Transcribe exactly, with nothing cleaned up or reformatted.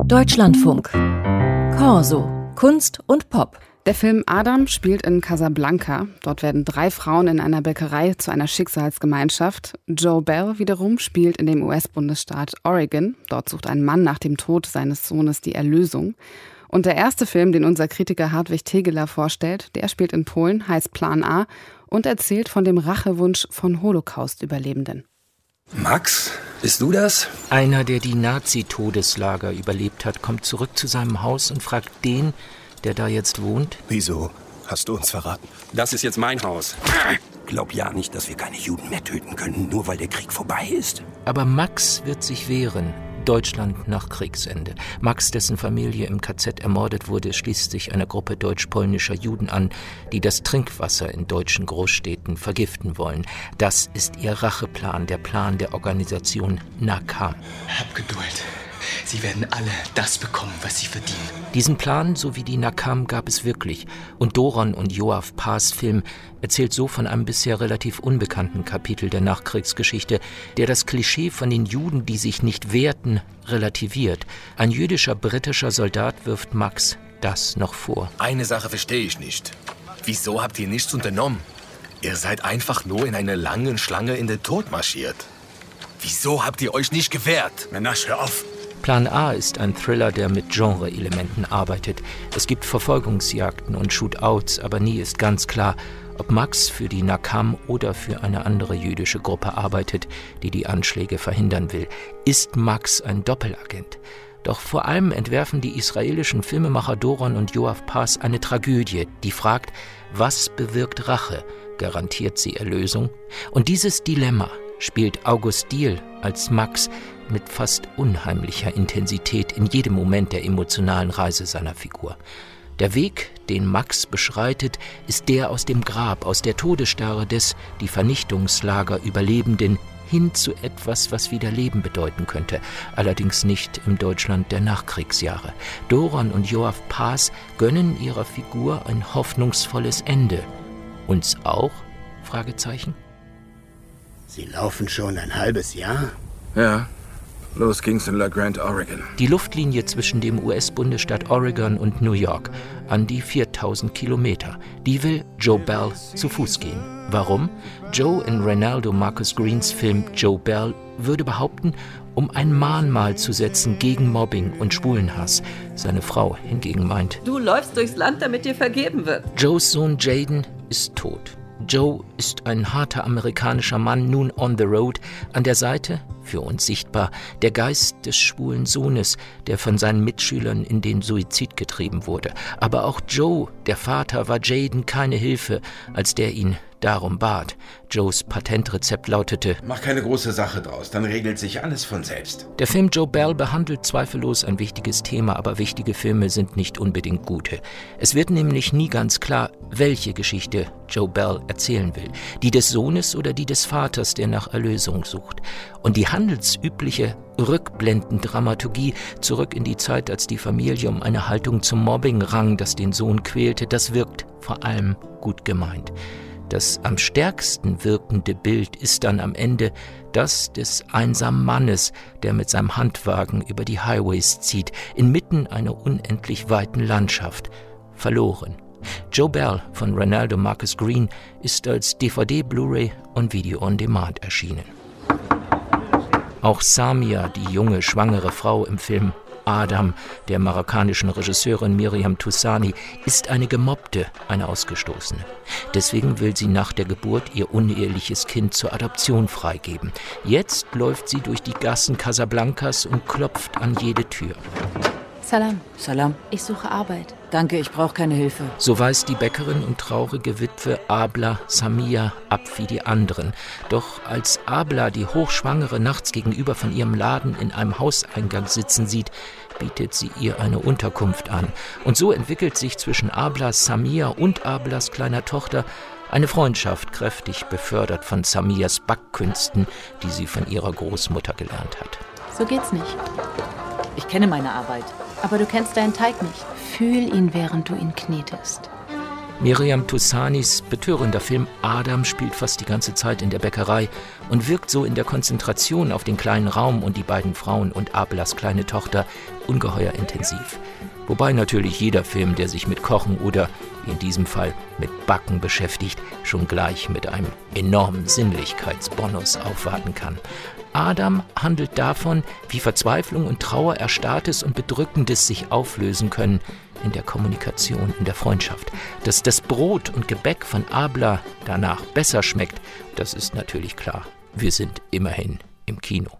Deutschlandfunk. Corso. Kunst und Pop. Der Film Adam spielt in Casablanca. Dort werden drei Frauen in einer Bäckerei zu einer Schicksalsgemeinschaft. Joe Bell wiederum spielt in dem U S-Bundesstaat Oregon. Dort sucht ein Mann nach dem Tod seines Sohnes die Erlösung. Und der erste Film, den unser Kritiker Hartwig Tegeler vorstellt, der spielt in Polen, heißt Plan A und erzählt von dem Rachewunsch von Holocaust-Überlebenden. Max, bist du das? Einer, der die Nazi-Todeslager überlebt hat, kommt zurück zu seinem Haus und fragt den, der da jetzt wohnt. Wieso hast du uns verraten? Das ist jetzt mein Haus. Glaub ja nicht, dass wir keine Juden mehr töten können, nur weil der Krieg vorbei ist. Aber Max wird sich wehren. Deutschland nach Kriegsende. Max, dessen Familie im K Z ermordet wurde, schließt sich einer Gruppe deutsch-polnischer Juden an, die das Trinkwasser in deutschen Großstädten vergiften wollen. Das ist ihr Racheplan, der Plan der Organisation Nakam. Hab Geduld. Sie werden alle das bekommen, was sie verdienen. Diesen Plan sowie die Nakam gab es wirklich. Und Doron und Yoav Pars Film erzählt so von einem bisher relativ unbekannten Kapitel der Nachkriegsgeschichte, der das Klischee von den Juden, die sich nicht wehrten, relativiert. Ein jüdischer britischer Soldat wirft Max das noch vor. Eine Sache verstehe ich nicht. Wieso habt ihr nichts unternommen? Ihr seid einfach nur in eine lange Schlange in den Tod marschiert. Wieso habt ihr euch nicht gewehrt? Menasch, hör auf! Plan A ist ein Thriller, der mit Genre-Elementen arbeitet. Es gibt Verfolgungsjagden und Shootouts, aber nie ist ganz klar, ob Max für die Nakam oder für eine andere jüdische Gruppe arbeitet, die die Anschläge verhindern will. Ist Max ein Doppelagent? Doch vor allem entwerfen die israelischen Filmemacher Doron und Yoav Pars eine Tragödie, die fragt, was bewirkt Rache? Garantiert sie Erlösung? Und dieses Dilemma spielt August Diehl als Max mit fast unheimlicher Intensität in jedem Moment der emotionalen Reise seiner Figur. Der Weg, den Max beschreitet, ist der aus dem Grab, aus der Todesstarre des die Vernichtungslager Überlebenden hin zu etwas, was wieder Leben bedeuten könnte, allerdings nicht im Deutschland der Nachkriegsjahre. Doron und Yoav Pars gönnen ihrer Figur ein hoffnungsvolles Ende. Uns auch? Fragezeichen. Sie laufen schon ein halbes Jahr? Ja, los ging's in La Grande, Oregon. Die Luftlinie zwischen dem U S-Bundesstaat Oregon und New York, an die viertausend Kilometer, die will Joe Bell zu Fuß gehen. Warum? Joe in Reinaldo Marcus Greens Film Joe Bell würde behaupten, um ein Mahnmal zu setzen gegen Mobbing und Schwulenhass. Seine Frau hingegen meint, du läufst durchs Land, damit dir vergeben wird. Joes Sohn Jaden ist tot. Joe ist ein harter amerikanischer Mann, nun on the road, an der Seite, für uns sichtbar, der Geist des schwulen Sohnes, der von seinen Mitschülern in den Suizid getrieben wurde. Aber auch Joe, der Vater, war Jaden keine Hilfe, als der ihn darum bat. Joes Patentrezept lautete: Mach keine große Sache draus, dann regelt sich alles von selbst. Der Film Joe Bell behandelt zweifellos ein wichtiges Thema, aber wichtige Filme sind nicht unbedingt gute. Es wird nämlich nie ganz klar, welche Geschichte Joe Bell erzählen will. Die des Sohnes oder die des Vaters, der nach Erlösung sucht. Und die handelsübliche Rückblendendramaturgie zurück in die Zeit, als die Familie um eine Haltung zum Mobbing rang, das den Sohn quälte, das wirkt vor allem gut gemeint. Das am stärksten wirkende Bild ist dann am Ende das des einsamen Mannes, der mit seinem Handwagen über die Highways zieht, inmitten einer unendlich weiten Landschaft, verloren. Joe Bell von Reinaldo Marcus Green ist als D V D, Blu-ray und Video on Demand erschienen. Auch Samia, die junge, schwangere Frau im Film Adam, der marokkanischen Regisseurin Miriam Toussani, ist eine Gemobbte, eine Ausgestoßene. Deswegen will sie nach der Geburt ihr uneheliches Kind zur Adoption freigeben. Jetzt läuft sie durch die Gassen Casablancas und klopft an jede Tür. Salam. Salam. Ich suche Arbeit. Danke, ich brauche keine Hilfe. So weist die Bäckerin und traurige Witwe Abla Samia ab wie die anderen. Doch als Abla die Hochschwangere nachts gegenüber von ihrem Laden in einem Hauseingang sitzen sieht, bietet sie ihr eine Unterkunft an. Und so entwickelt sich zwischen Abla Samia und Ablas kleiner Tochter eine Freundschaft, kräftig befördert von Samias Backkünsten, die sie von ihrer Großmutter gelernt hat. So geht's nicht. Ich kenne meine Arbeit. Aber du kennst deinen Teig nicht. Fühl ihn, während du ihn knetest. Miriam Toussanis betörender Film Adam spielt fast die ganze Zeit in der Bäckerei und wirkt so in der Konzentration auf den kleinen Raum und die beiden Frauen und Ablas kleine Tochter ungeheuer intensiv. Wobei natürlich jeder Film, der sich mit Kochen oder, wie in diesem Fall, mit Backen beschäftigt, schon gleich mit einem enormen Sinnlichkeitsbonus aufwarten kann. Adam handelt davon, wie Verzweiflung und Trauer Erstarrtes und Bedrückendes sich auflösen können in der Kommunikation, in der Freundschaft. Dass das Brot und Gebäck von Abla danach besser schmeckt, das ist natürlich klar. Wir sind immerhin im Kino.